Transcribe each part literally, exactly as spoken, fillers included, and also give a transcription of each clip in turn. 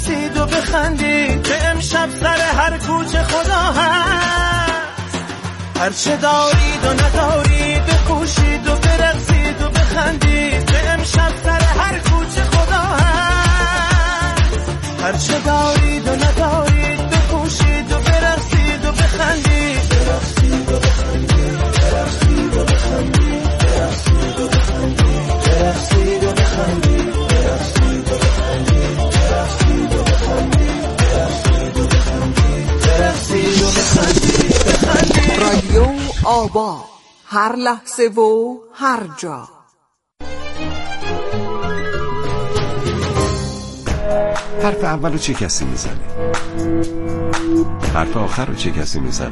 برقصید و بخندید که امشب سر هر کوچه خدا هست. هرچه دارید و ندارید بکوشید و برقصید و بخندید که امشب سر هر کوچه خدا هست. هرچه دارید و ندارید بکوشید و برقصید و بخندید. برقصید و بخندید، برقصید و بخندید، برقصید و بخندید، برقصید و بخندید، برقصید و بخندید، برقصید و بخندید، برقصید و بخندید، برقصید و بخندید، بخندید. رادیو آبا، هر لحظه و هر جا. حرف اولو چه کسی میزنه؟ حرف آخر رو چه کسی میزنه؟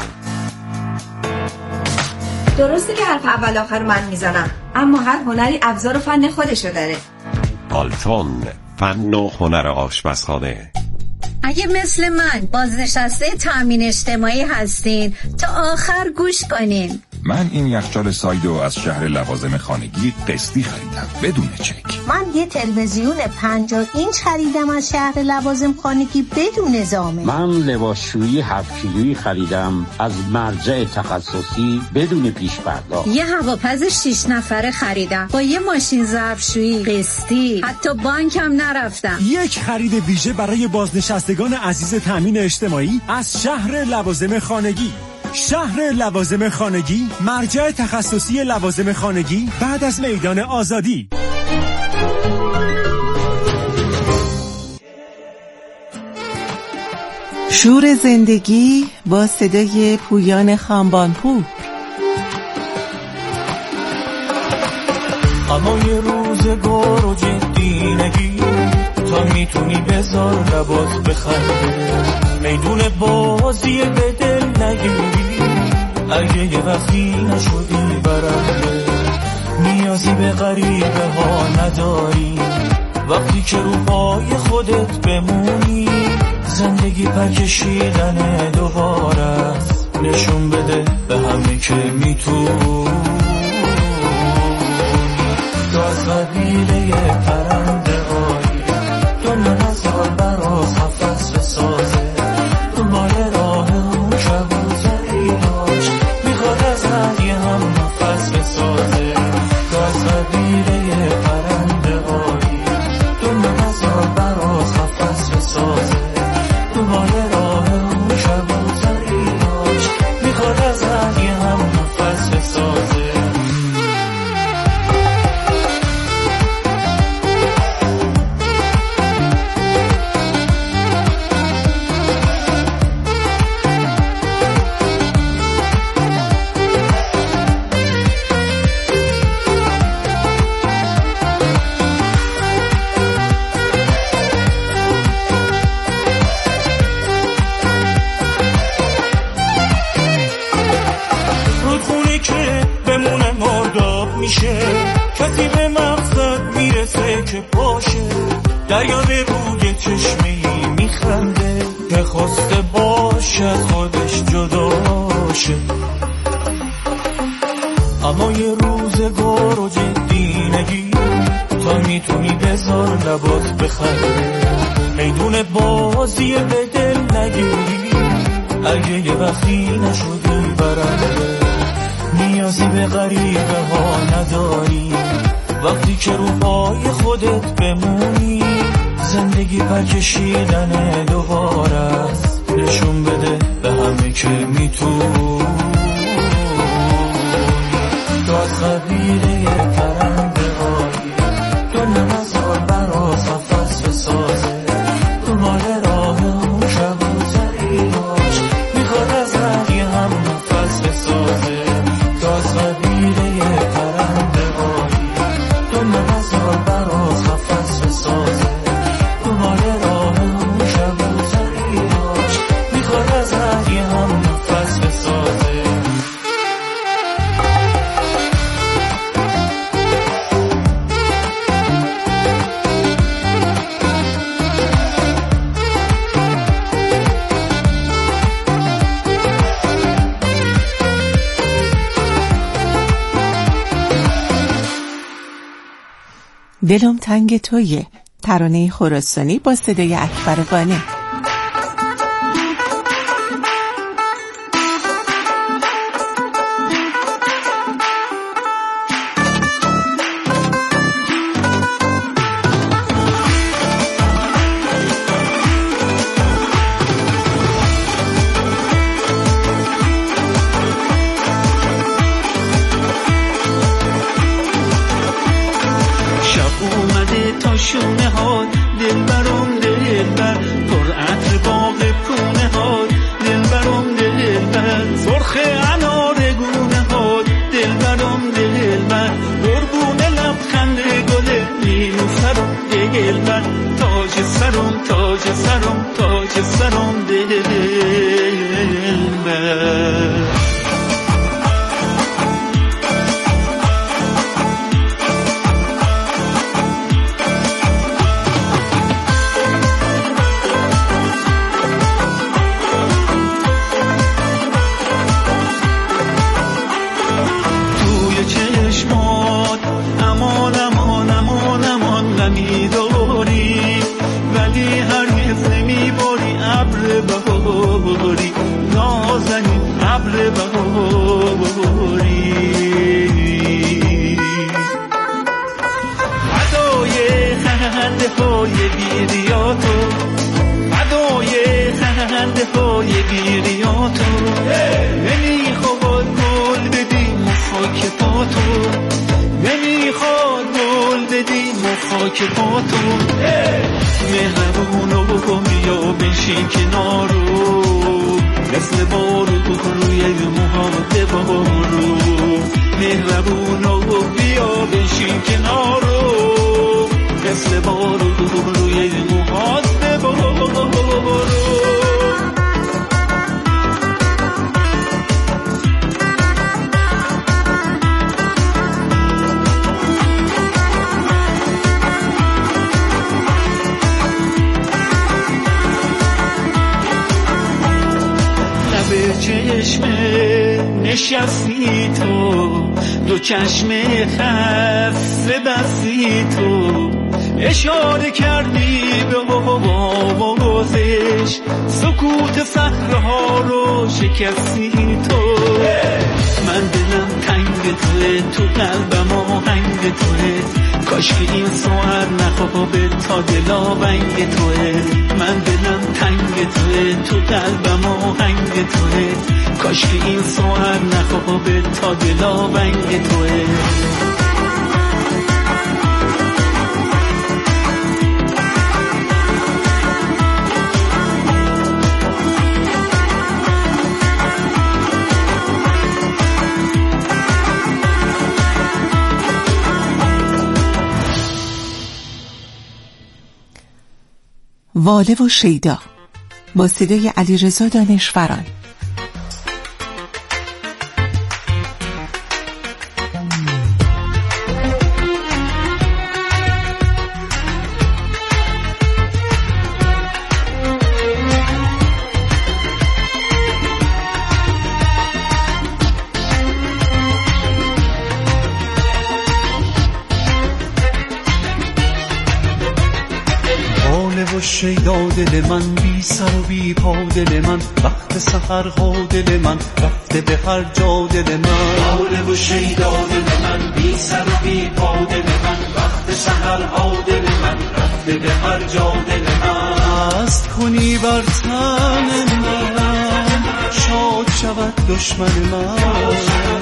درسته که حرف اول آخر من میزنم، اما هر هنری ابزار و فن خودشو داره. آلتون، فن و هنر آشپزخانه. اگه مثل من بازنشسته تامین اجتماعی هستین تا آخر گوش کنین. من این یخچال سایدو از شهر لوازم خانگی قسطی خریدم بدون چک. من یه تلویزیون پنجاه اینچ خریدم از شهر لوازم خانگی بدون زامن. من لباسشویی هفت کیلویی خریدم از مرجع تخصصی بدون پیش پرداخت. یه هواپز شش نفره خریدم با یه ماشین ظرفشویی قسطی، حتی بانک هم نرفتم. یک خرید ویژه برای بازنشستگان عزیز تامین اجتماعی از شهر لوازم خانگی. شهر لوازم خانگی، مرجع تخصصی لوازم خانگی بعد از میدان آزادی. شور زندگی با صدای پویان خانبانپور. اما یه روزگار و جدی نگیر تا میتونی بذار لبات بخنده. میدون بازی به دل نگیری اگه یه وقتی نشدی برنده. نیازی به غریبه ها نداری وقتی که رو پای خودت بمونی. زندگی پرکشیدن دوباره است، نشون بده به همه که میتونی. تو از قبیله پرنده هایی دنیا نزار براز قفس بسازه. دنبال راه اون کبوتری داشت میخواد از هر یه هم نفس بسازه. تو از قبیله پرنده هایی دنیا نزار براز قفس بسازه. دنبال راه اون کبوتری داشت میخواد از هر یه هم نفس بسازه. کسی به مقصد میرسه که باشه، دریا به روی چشمه‌ای میخنده که خواسته باشه خودش جداشه. اما یه روزگار و جدی نگیر تا میتونی بذار لبات بخنده. میدون بازی به دل نگیری اگه یه وقتی نشدی برنده. نیازی به غریبه ها نداری وقتی که رو پای خودت بمونی. زندگی پرکشیدن دوباره است، نشون بده به همه که میتونی. تو از قبیله پرنده هایی دنیا نزار براز قفس بسازه. دنبال راه اون کبوتری داشت میخواد از هر یه هم نفس بسازه. تو از قبیله پرنده هایی دنیا نزار براز قفس بسازه. دنبال راه اون کبوتری داشت میخواد از هر یه هم نفس بسازه. دلم تنگ تویه، ترانه خراسانی با صدای اکبر قانی. شونه ها دل برام دل بر پر عطر باغ کونه ها دل برام دل بر سرخ انار گونه ها دل برام دل بر قربون لبخند گل نیلوفرم دل بر تاج سرم تاج سرم تاج سرم دل بر که با تو مهربونو بیا بنشین کنارو مثل بارو روی موهات بارو مهربونو بیا بنشین کنارو مثل بارو روی موهات بارو چشمه نشستی تو دو چشمه خسته بستی تو اشاره کردی به آوازش سکوت صخره‌ها رو شکستی تو من دلم تنگ توه تو قلبم آهنگ توه کاش که این سوار نخوابه تا دلاونگ توه من دلم تنگ توه تو قلبم آهنگ توه کاش که این سوار نخوابه تا دلاونگ توه واله و شیدا با صدای علیرضا دانشوران. شیدا دل من بی سر و بی پا دل من وقت سحرها دل من رفته به هر جا دل من واله و شیدا دل من بی سر و بی پا دل من وقت سحرها دل من رفته به هر جا دل من است کنی بر تن من شاد شود دشمن من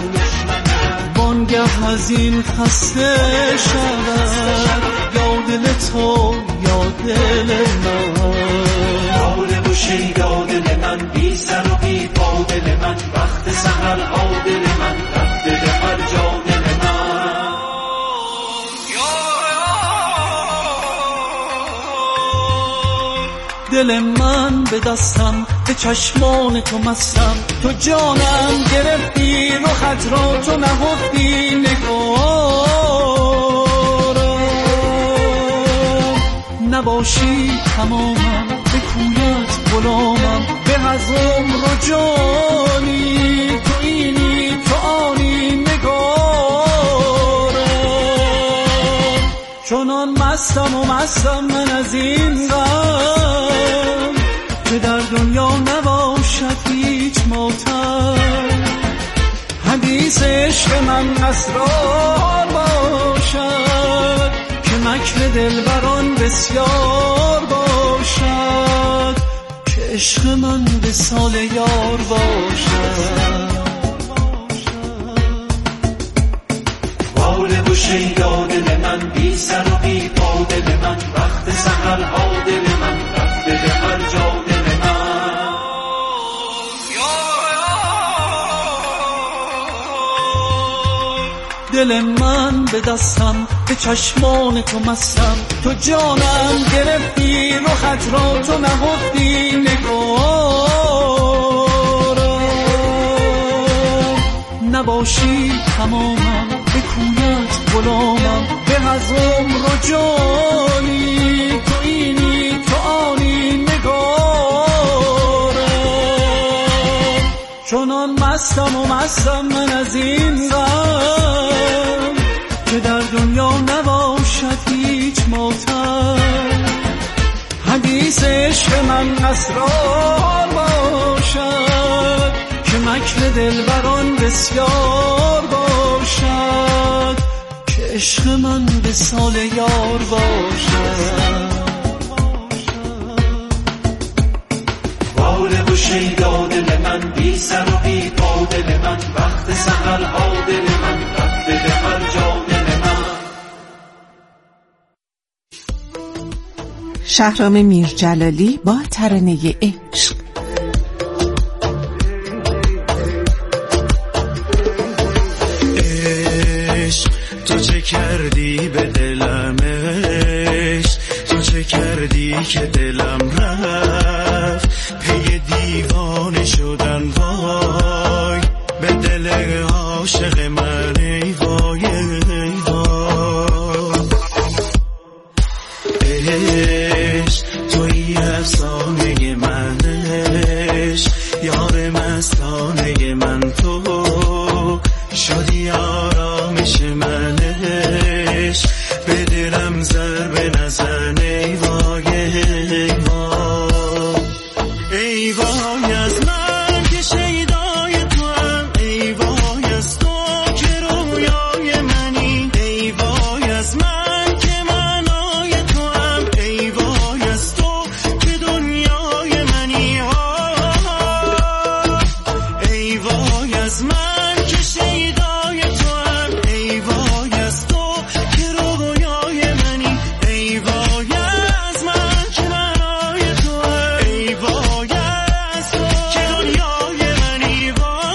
بانگه از این خسته شود یا دل تو یا دل من واله و شیدا دل من بی سر و بی پا دل من وقت سحرها دل من رفته به هر جا دل من دل من به دستم به چشمان تو مستم تو جانم گرفتی رو خط را تو نهفتی نگارم نباشی تمامم به کویت غلامم به از عمر و جانی تو اینی تو آنی نگارم چنان مست مستم و مستم من از این غم که در دنیا نباشد هیچ ماتم. حدیث عشق من اسرار باشد که مکر دلبران بسیار باشد که عشق من به سال یار باشد. واله و شیدا دل من بی سر و بی پا دل من وقت سحرها دل من رفته به هر جا دل من. دل من به دستم به چشمان تو مستم تو جانم گرفتی رخت را تو نهفتی نگارم. نباشی تمامم به کویت غلامم به از عمر و جانی تو اینی تو آنی نگارم. چنان مستم و مستم من از این غم که در دنیا نباشد هیچ ماتم. حدیث عشق من اسرار باشد که مکر دلبران بسیار باشد که عشق من به سال یار باشد. واله و شیدا دل من بی سر و بی پا دل من وقت سحرها دل من رفته به هر جا دل من. شهرام میرجلالی با ترانه عشق. عشق تو چه کردی به دلم، عشق تو چه کردی که دلم رفت پی دیوانه شدن. وای به دل عاشق من ای وای ای وای. عشق توی افسانه من، عشق یار مستانه من تو شدی آرامش من. عشق به دلم ضربه نزن ای وای ای وای. ای وای از من که شیدای تو هم، ای وای از تو که رویای منی. ای وای از من که معنای تو هم، ای وای از تو که دنیای منی. ای وای از من که شیدای تو هم، ای وای از تو که رویای منی. ای وای از من که معنای تو هم، ای وای از تو که دنیای منی.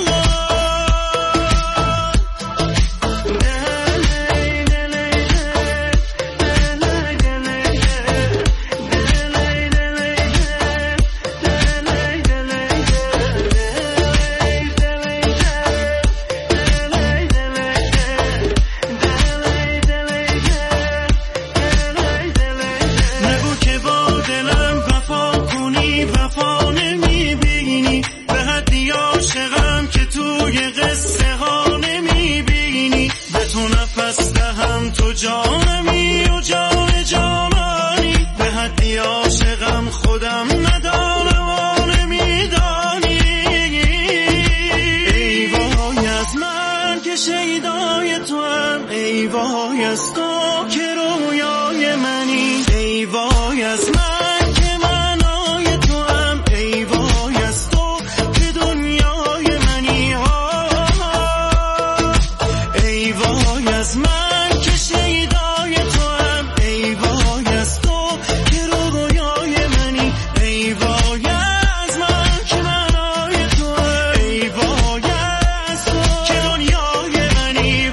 نگو که با دلم وفا کنی وفا نمیبینی، به حدی عاشقم که توی قصه ها نمیبینی. به تو نفس دهم تو جانمی و جان جانانی، به حدی عاشقم خودم ندانم و نمیدانی. ای وای از من که شیدای تو هم، ای وای از تو که رویای منی. ای وای از من که معنای تو هم، ای وای از تو که دنیای منی. ای وای از من که شیدای تو هم، ای وای از تو که رویای منی. ای وای از من که معنای تو هم، ای وای از تو که دنیای منی.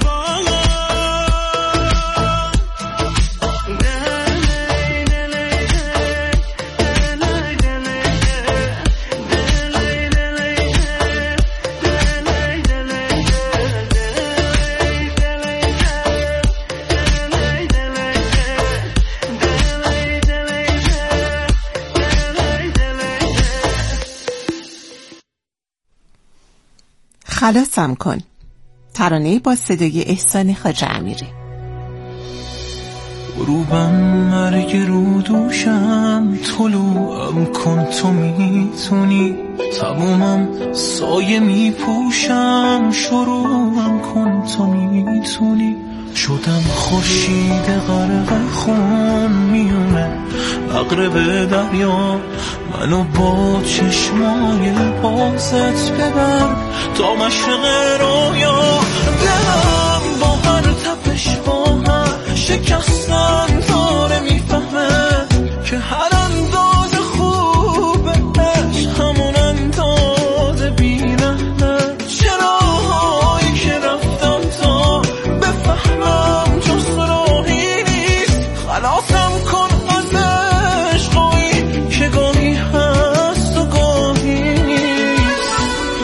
خلاصم کن، ترانه با صدای احسان خواجه امیری. غروبم مرگ رو دوشم، طلوعم کن تو میتونی، تمومم سایه میپوشم، شروعم کن تو میتونی. شدم خورشید غرق خون میونه عقرب دریا، منو با چشمای بازت ببر تا مشرق رویا. دلم با هر تپش با هر شکستن داره میفهمه که هر انداز خوبش همون انداز بی‌رحمه. چراهایی که رفتم تا بفهمم جز راهی نیست، خلاصم کن از عشقایی که گاهی هست و گاهی نیست.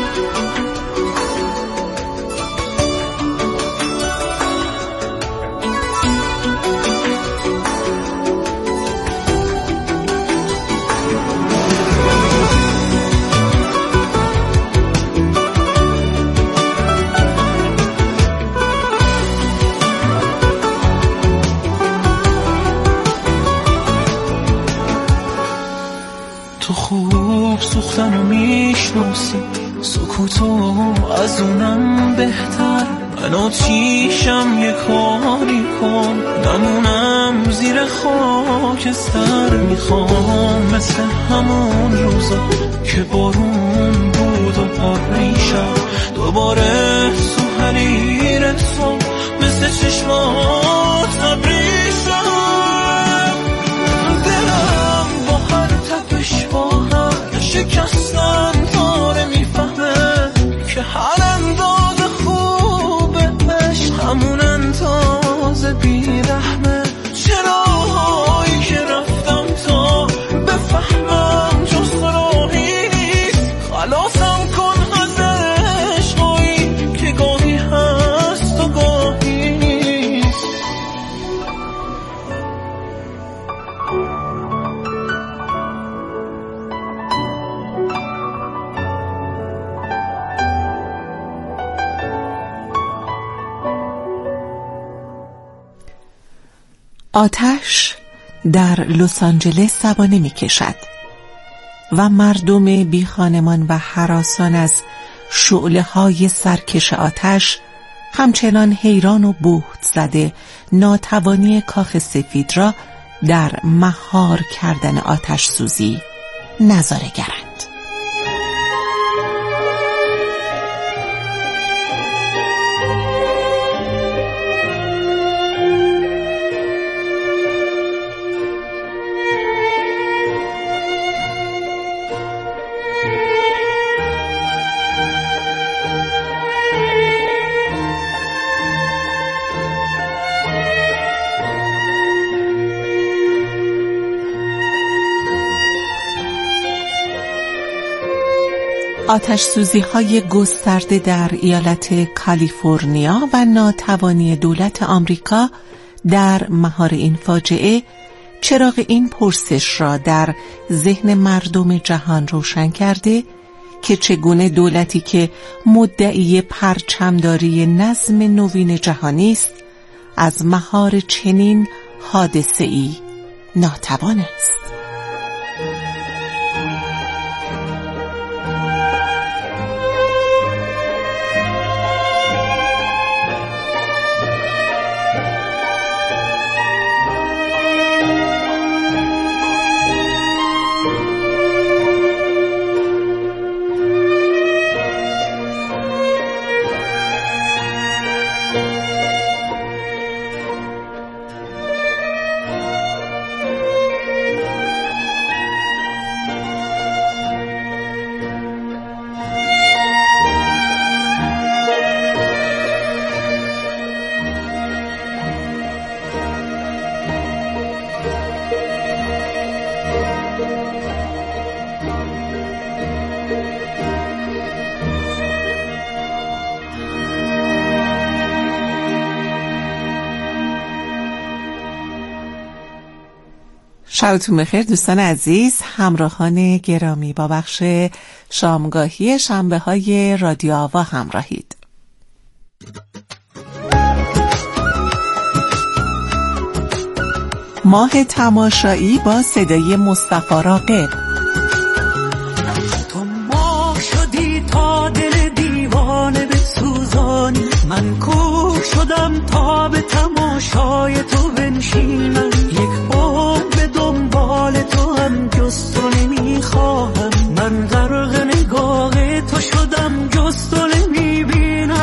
تو خوب سوختن و میشناسی سکوتو از اونم بهتر، من آتیشم یه کاری کن نمونم زیر خاکستر. میخوام مثل همون روزا که بارون بود و پریشم دوباره تو حریر تو مثل چشمات ابریشم. دلم با هر تپش با هر شکستن داره میفهمه که هر انداز خوبش همون انداز بی‌رحمه. چراهایی که رفتم تا بفهمم جز راهی نیست، خلاصم کن از عشقایی که گاهی هست و گاهی نیست. آتش در لس آنجلس زبانه می کشد و مردم بی خانمان و هراسان از شعله های سرکش آتش همچنان حیران و بهت زده ناتوانی کاخ سفید را در مهار کردن آتش سوزی نظاره گرند. آتش سوزی های گسترده در ایالت کالیفرنیا و ناتوانی دولت آمریکا در مهار این فاجعه چراغ این پرسش را در ذهن مردم جهان روشن کرده که چگونه دولتی که مدعی پرچمداری نظم نوین جهانی است از مهار چنین حادثه‌ای ناتوان است. شبتون بخیر دوستان عزیز، همراهان گرامی، با بخش شامگاهی شنبه های رادیو آوا همراهید. ماه تماشایی با صدای مصطفی راغب. تو ماه شدی تا دل دیوانه بسوزانی، من کوه شدم تا به تماشای تو بنشینم. یک عمر به دنبال تو هم جز تو نمیخواهم، من غرق نگاه تو شدم جز تو نمیبینم.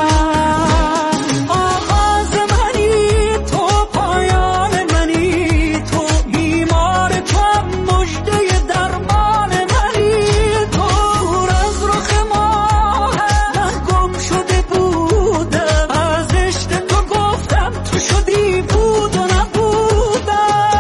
آغاز منی تو، پایان منی تو، بیمار تو هم مژده درمان منی تو. دور از رخ ماه من گم شده بودم، از عشق تو گفتم تو شدی بود و نبودم.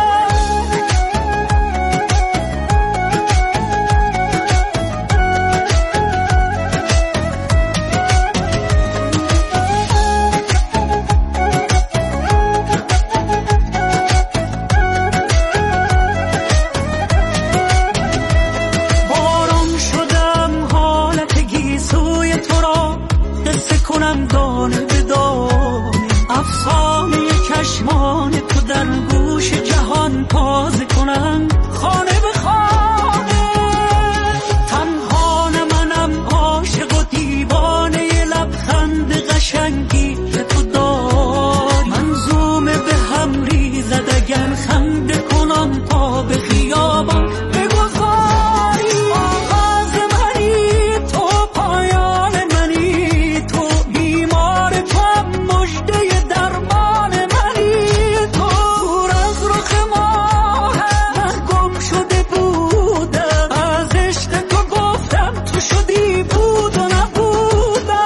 باران شدم حالت گیسوی تو را قصه کنم دانه به دانه، افسانه چشمان تو در گوش جهان تازه کنم خانه به خانه. تنها نه منم عاشق و دیوانه لبخند قشنگی که تو داری، منظومه به هم ریزد اگر خنده کنم تا به خیابان بگذاری. آغاز منی تو، پایان منی تو، بیمار تو هم مژده درمان منی تو. دور از رخ ماه من گم شده بودم، از عشق تو گفتم تو شدی بود و نبودم.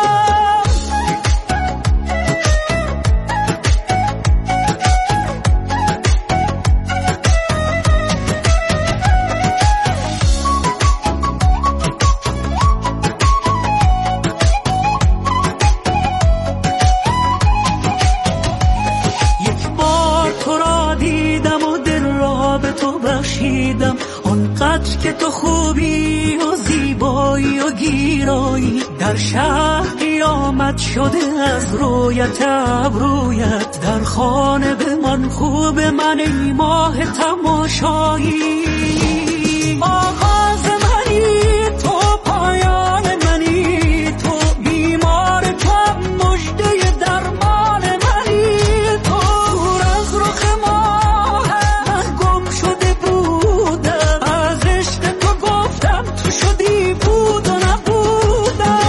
یک بار تو را دیدم و دل را به تو بخشیدم، آنقدر که تو خوبی و زیبایی و گیرایی، در شهر قیامت شده از رویت ابرویت. در خانه به من خوب من ای ماه تماشایی. آغاز منی تو، پایان منی تو، بیمار تو هم مژده درمان منی تو. دور از رخ ماه من گم شده بودم، از عشق تو گفتم تو شدی بود و نبودم.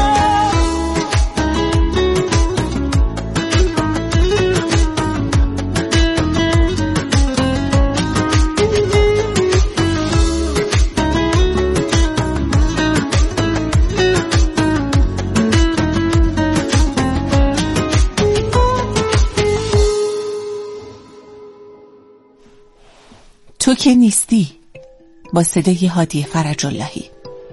تو که نیستی با صدای هادی فرج اللهی.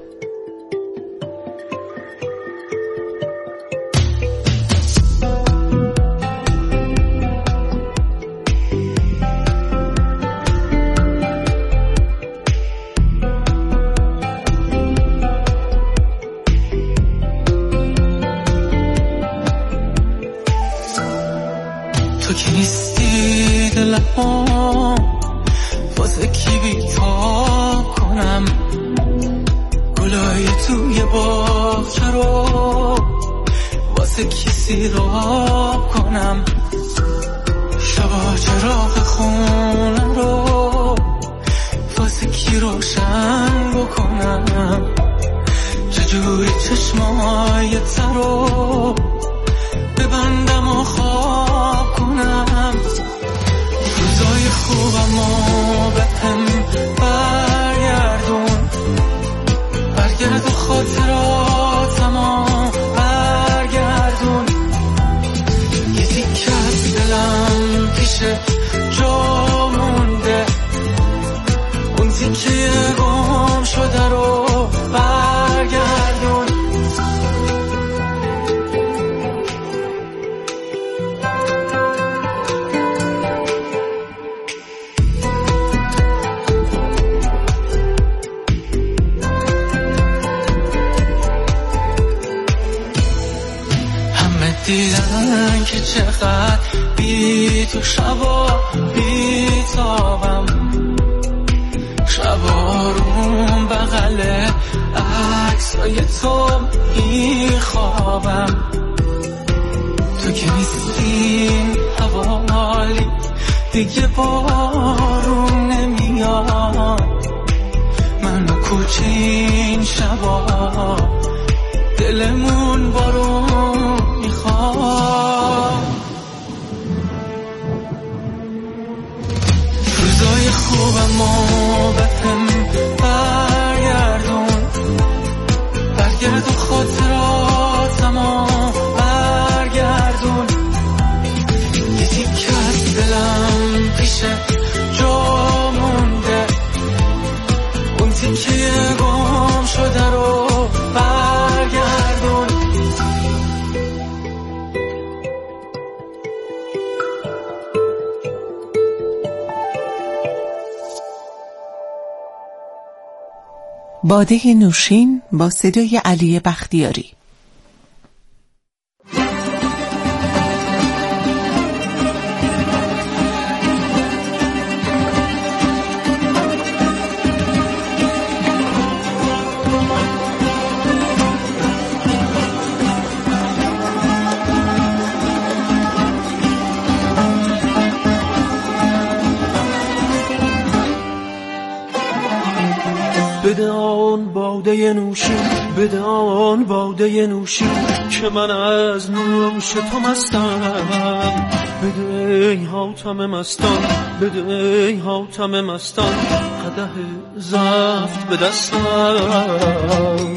تو که نیستی دلم واسه کی بی‌تاب کنم، گلای توی باغچه رو واسه کی سیراب کنم، شبا چراغ خونه رو واسه کی روشن بکنم، چجوری چشمای ترو ببندم و خواب کنم. روزای خوبم و به هم برگردون، برگرد و خاطراتم و برگردون. یه تیکه از دلم پیش جا مونده، اون تیکه گم شده رو برگردون. دیدن که چقدر بی تو شبا بی تابم، عکسای تو میخوابم، تو که نیستی حوالی دیگه بارون نمیاد، من و کوچه این شبا دلمون بارون میخواد. روزای خوبم و بهم برگردون، برگردون خاطراتمو برگردون، یه تیکه از دلم پیشه جا مونده، اون تیکه گم شده رو برگردون. باده نوشین با صدای علی بختیاری. بده آن باده نوشین، بده آن باده نوشین که من از نوش تو مستم، بده ای حاتم مستان، بده ای حاتم مستان قدح زفت به دستم.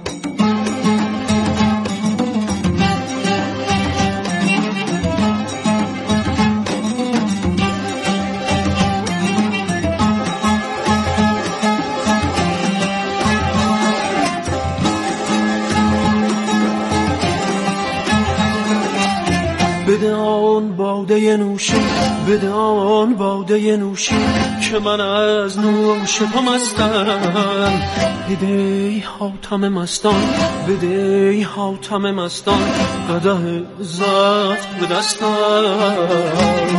بده آن باده نوشین، بده آن باده نوشین که من از نوش تو مستم، بده ای حاتم مستان، بده ای حاتم مستان قدح زفت به دستم.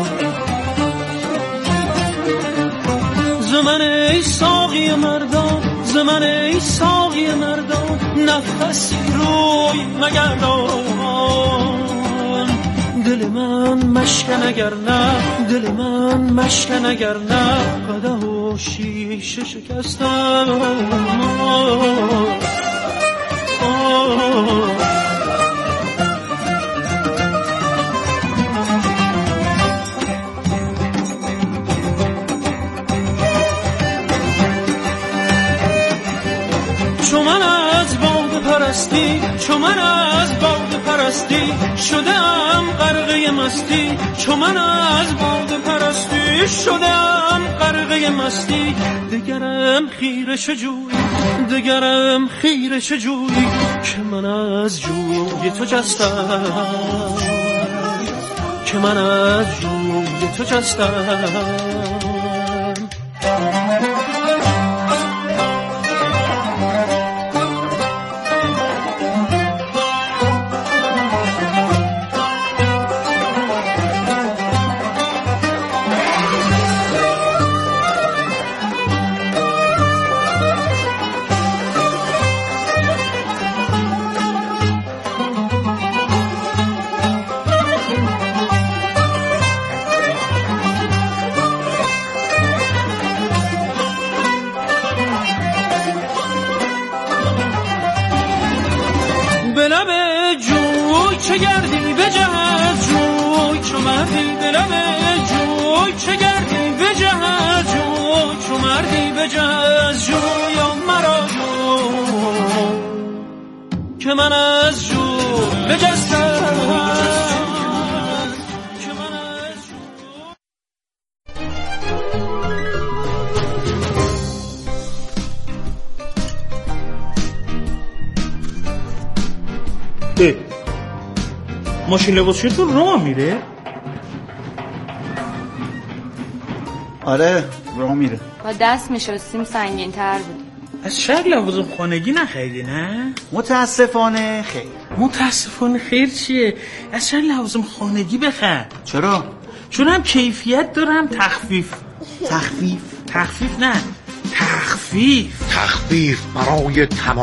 زمن ای ساقی مردان، زمن ای ساقی مردان نفسی روی مگردان، دل من مشکن اگر نه، دل من مشکن اگر نه قدح و شیشه شکستم. چو من از باد پرستی، چو من از باد پرستی شدم غرقه مستی، چو من از باد پرستی شدم غرقه مستی، دگرم خیره شجویی، دگرم خیره شجویی که من از جوی تو جستم، که من از جوی تو جستم. به لب جوی چه گردی بجهد جوی چو مردی، به لب جوی چه گردی بجهد جوی چو مردی بجهد جوی و مرا جوی که من از جوی بجستم. ماشین لباسشویی تو راه میره؟ آره راه میره. با دست میشستیم سنگین تر بود. از شهر لوازم خانگی نخریدی نه؟ متاسفانه خیر. متاسفانه خیر چیه؟ از شهر لوازم خانگی بخر. چرا؟ چون هم کیفیت دارم تخفیف. تخفیف؟ تخفیف نه تخفیف تخفیف برای تمام